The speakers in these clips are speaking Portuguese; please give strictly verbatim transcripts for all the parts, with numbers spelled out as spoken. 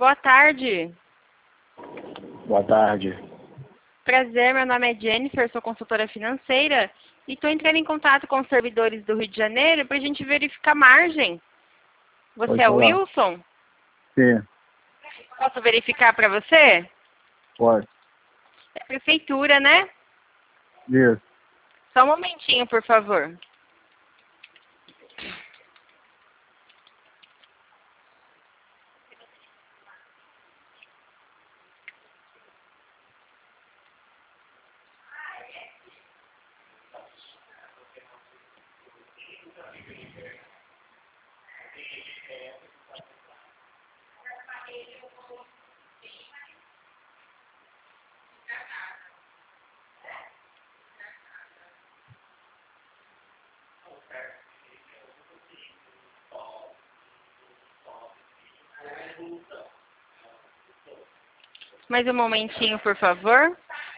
Boa tarde. Boa tarde. Prazer, meu nome é Jennifer, sou consultora financeira e estou entrando em contato com os servidores do Rio de Janeiro para a gente verificar a margem. Você Pode é o falar. Wilson? Sim, Posso verificar para você? pode. É a prefeitura, né? Isso. Só um momentinho, por favor. Mais um momentinho, por favor.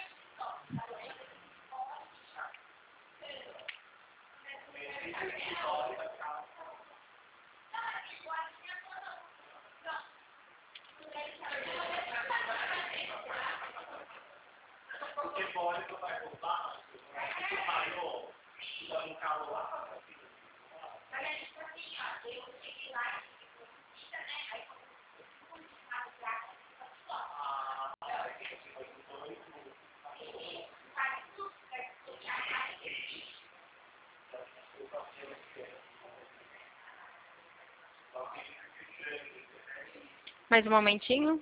Mais um momentinho.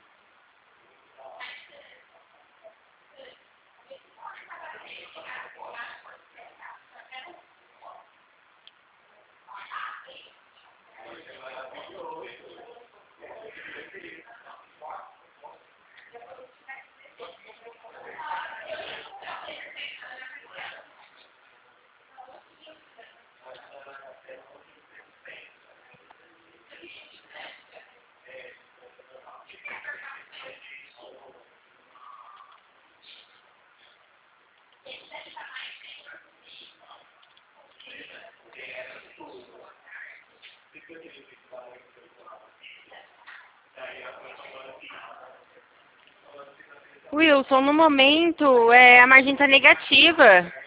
Wilson, no momento é, a margem está negativa.